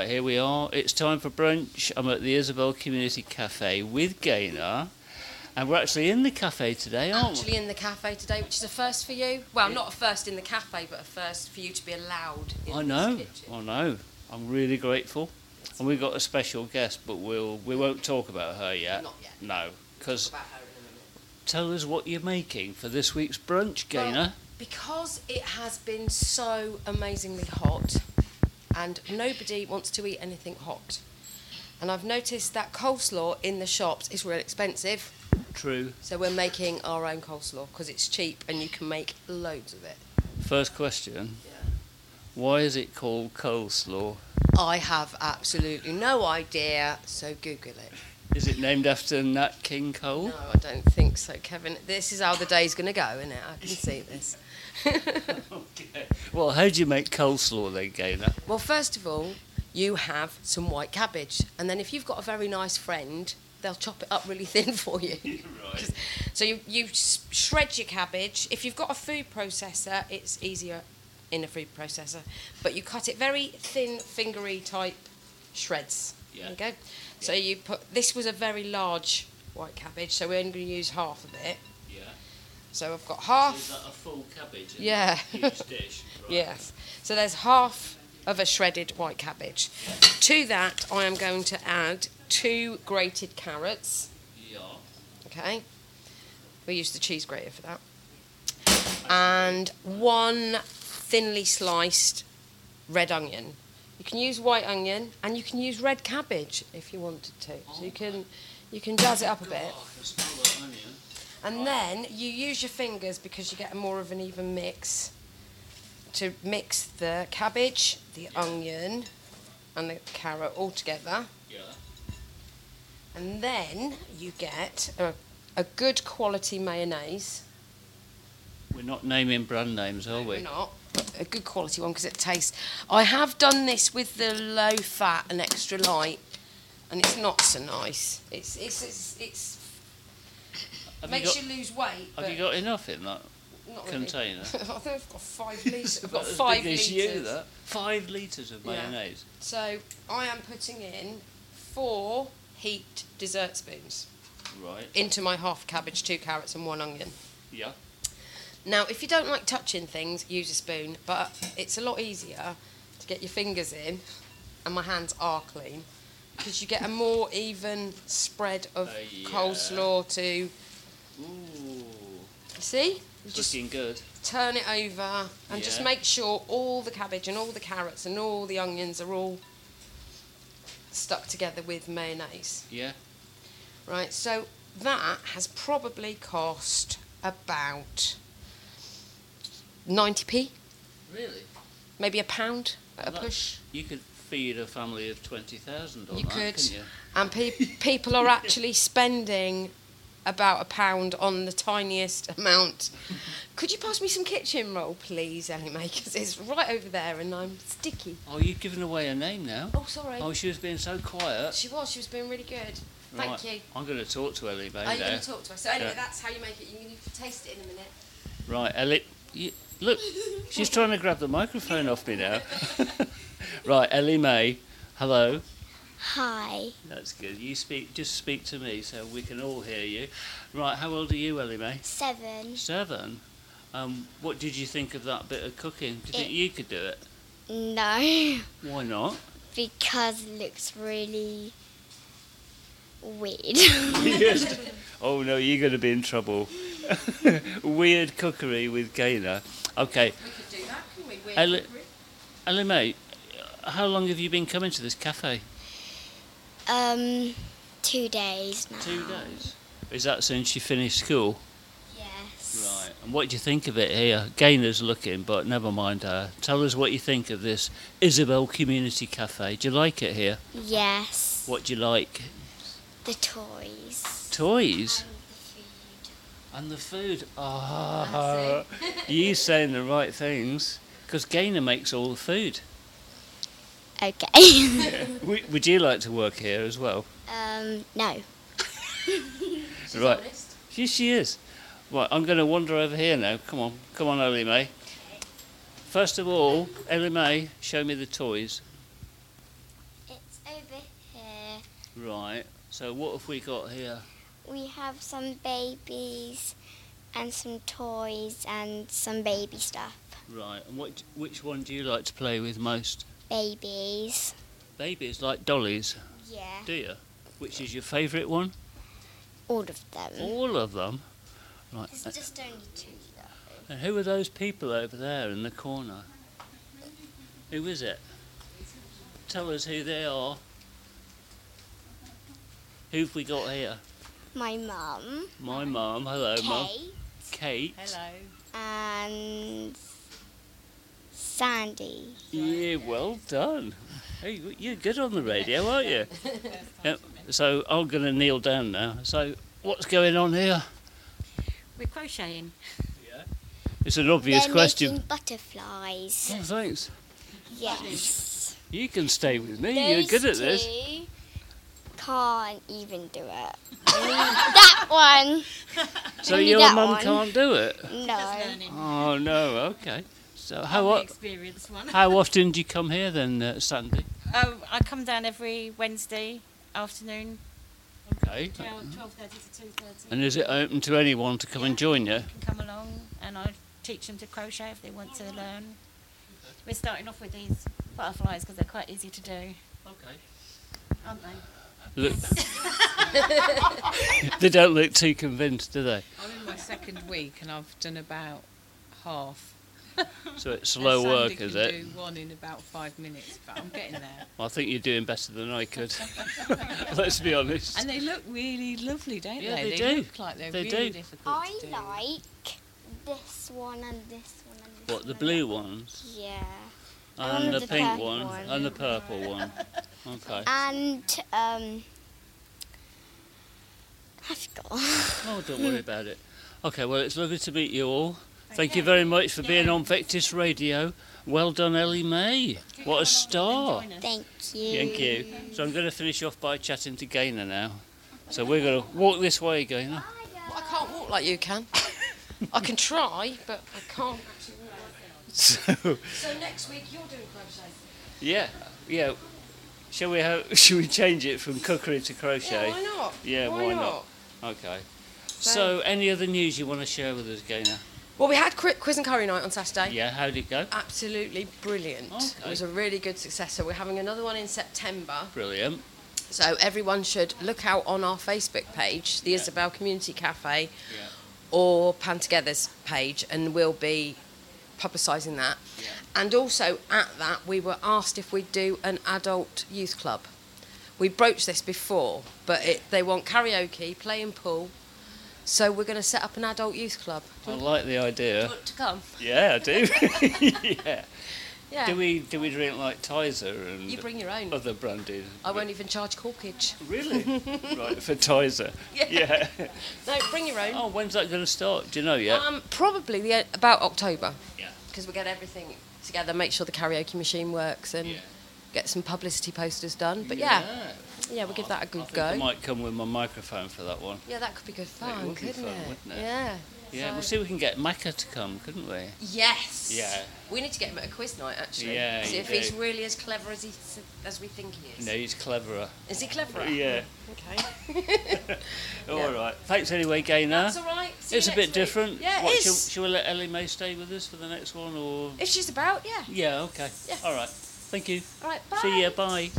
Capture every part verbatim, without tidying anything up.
Right, here we are. It's time for brunch. I'm at the Isabel Community Cafe with Gaynor. And we're actually in the cafe today, aren't Actually in the cafe today, which is a first for you. Well, not a first in the cafe, but a first for you to be allowed in we? I know, this kitchen. I know. I'm really grateful. And we've got a special guest, but we'll, we won't talk about her yet. Not yet. No, because About her in a minute. tell us what you're making for this week's brunch, Gaynor. Well, because it has been so amazingly hot, and nobody wants to eat anything hot. And I've noticed that coleslaw in the shops is real expensive. True. So we're making our own coleslaw because it's cheap and you can make loads of it. First question. Yeah. Why is it called coleslaw? I have absolutely no idea, so Google it. Is it named after Nat King Cole? No, I don't think so, Kevin. This is how the day's going to go, isn't it? I can see this. Okay. Well, how do you make coleslaw then, Gaynor? Well, first of all, you have some white cabbage. And then if you've got a very nice friend, they'll chop it up really thin for you. Right. So you, you s- shred your cabbage. If you've got a food processor, it's easier in a food processor. But you cut it very thin, fingery type shreds. Yeah. There you go. So you put, this was a very large white cabbage, so we're only going to use half of it. Yeah. So I've got Is half. that a full cabbage? in Yeah. that Huge dish. Right. Yes. So there's half of a shredded white cabbage. To that, I am going to add two grated carrots. Yeah. Okay. We use the cheese grater for that. And one thinly sliced red onion. You can use white onion and you can use red cabbage if you wanted to. So you can you can jazz it up a bit. Oh, I can smell that onion. And then you use your fingers because you get more of an even mix to mix the cabbage, the onion and the carrot all together. Yeah. And then you get a, a good quality mayonnaise. We're not naming brand names, are We're we? not. A good quality one because it tastes. I have done this with the low fat and extra light, and it's not so nice. It's it's it's, it's Have makes you, you, got, lose weight. have but you got enough in that not really. container? I think I've got five litres. I've got About as five big as litres. you, that. Five litres of Yeah. mayonnaise. So I am putting in four heaped dessert spoons Right. into my half cabbage, two carrots, and one onion. Yeah. Now, if you don't like touching things, use a spoon, but it's a lot easier to get your fingers in, and my hands are clean, because you get a more even spread of Uh, yeah. coleslaw to, you Ooh. see? You It's just looking good. turn it over, and just Yeah. make sure all the cabbage and all the carrots and all the onions are all stuck together with mayonnaise. Yeah. Right, so that has probably cost about ninety p, Really? maybe a pound at a That- push. You could feed a family of twenty thousand on You that, could. couldn't you? And pe- people are actually spending about a pound on the tiniest amount. Could you pass me some kitchen roll, please, Ellie Mae? Because it's right over there and I'm sticky. Oh, you've given away a name now. Oh, sorry. Oh, she was being so quiet. She was. She was being really good. Thank Right. you. I'm going to talk to Ellie Mae Are you now. going to talk to her? So anyway, Yeah. that's how you make it. You can taste it in a minute. Right, Ellie. You, look, she's trying to grab the microphone off me now. Right, Ellie Mae. Hello. Hi, That's good. You speak. Just speak to me so we can all hear you. Right. How old are you, Ellie Mae? seven. Seven. Um, what did you think of that bit of cooking? Do you think It- you could do it? No, Why not? because it looks really weird. Yes. Oh no, you're going to be in trouble. Weird cookery with Gaynor. Okay, We could do that, couldn't we? Weird Ellie, cookery. Ellie Mae, how long have you been coming to this cafe? um, two days now. Two days. Is that since you finished school? Yes. Right. And what do you think of it here? Gaynor's looking, but never mind her. Tell us what you think of this Isabel Community Cafe. Do you like it here? Yes. What do you like? The toys. Toys? And the food. And the food. Ah, you saying the right things. Because Gaynor makes all the food. Okay. W- Would you like to work here as well? um, no. She's Right. honest. She, she is. Right, I'm going to wander over here now. Come on. Come on, Ellie Mae. First of all, Ellie Mae, show me the toys. Right. So what have we got here? We have some babies and some toys and some baby stuff. Right. And what? Which one do you like to play with most? Babies. Babies, like dollies, Yeah. do you? Which is your favourite one? All of them. All of them. Right. There's just only two though. And who are those people over there in the corner? Who is it? Tell us who they are. Who've we got here? My mum. My mum. Hello, mum. Kate. Kate. Hello. And Sandy. Yeah, well done. Hey, you're good on the radio, aren't you? Yep. So I'm going to kneel down now. So what's going on here? We're crocheting. Yeah. It's an obvious They're question. making butterflies. Oh, thanks. Yes. You can stay with me. Those You're good at this. two can't even do it. That one. So Only your that mum one. can't do it? No. Oh no. Okay. So how I'm the o- experienced one. how often do you come here then, uh, Sandy? Oh, I come down every Wednesday afternoon, Okay. twelve thirty to two thirty. And is it open to anyone to come and join you? You can come along and I teach them to crochet if they want to learn. We're starting off with these butterflies because they're quite easy to do, Okay. aren't they? Look. They don't look too convinced, do they? I'm in my second week and I've done about half. So it's slow And work, Sandy is can it? do one in about five minutes, but I'm getting there. Well, I think you're doing better than I could. Let's be honest. And they look really lovely, don't Yeah, they? they do. look like they're They really do. difficult I to do. like this one and this one and this What, the one. blue ones? Yeah. And And the the pink purple one? one. And the purple one? Okay. And um I forgot. Oh, don't worry about it. Okay, well, it's lovely to meet you all. Thank you very much for being on Vectis Radio. Well done, Ellie May. What a star. Thank you. Thank you. So I'm going to finish off by chatting to Gaynor now. So we're going to walk this way, Gaynor. Well, I can't walk like you can. I can try, but I can't actually walk like So, that. So next week you're doing crochet. yeah, yeah. Shall we have? Shall we change it from cookery to crochet? Yeah, why not? Yeah, why, why not? not? Okay. So, any other news you want to share with us, Gaynor? Well, we had Qui- quiz and curry night on Saturday. Yeah, how did it go? Absolutely brilliant. Okay. It was a really good success. So we're having another one in September. Brilliant. So everyone should look out on our Facebook page, the Yeah. Isabel Community Cafe, Yeah. or Pan Together's page, and we'll be publicising that. Yeah. And also at that, we were asked if we'd do an adult youth club. We broached this before, but it, they want karaoke, playing pool. So we're going to set up an adult youth club. I like the idea. Want to come? Yeah, I do. Yeah. Yeah. Do we do we drink like Tizer and You bring your own. other brandies? I won't even charge corkage. Really? Right, for Tizer. Yeah. Yeah. No, bring your own. Oh, when's that going to start? Do you know yet? Um, probably the, about October. Yeah. Because we get everything together, make sure the karaoke machine works, and Yeah. get some publicity posters done. But yeah, yeah, we'll give that a I good think go. I might come with my microphone for that one. Yeah, that could be good fun, would be couldn't fun, it? wouldn't it? Yeah. Yeah, So- we'll see if we can get Macca to come, couldn't we? Yes. Yeah. We need to get him at a quiz night, actually. Yeah, See you if he's do. really as clever as he s- as we think he is. No, he's cleverer. Is he cleverer? Yeah. Okay. All right. Thanks anyway, Gaynor. That's all right. See you It's a next bit week. different. Yeah, it what, is. Shall, shall we let Ellie May stay with us for the next one, or? If she's about, yeah. Yeah. Okay. Yeah. All right. Thank you. All right. Bye. See ya. Bye.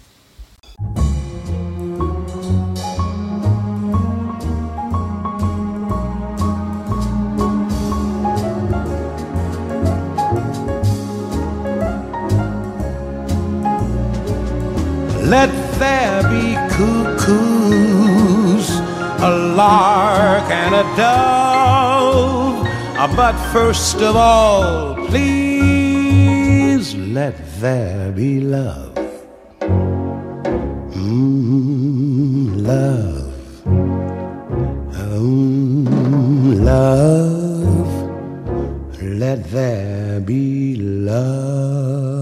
Let there be cuckoos, a lark and a dove. Ah, but first of all, please let there be love. Mm, love. Mm, love. Let there be love.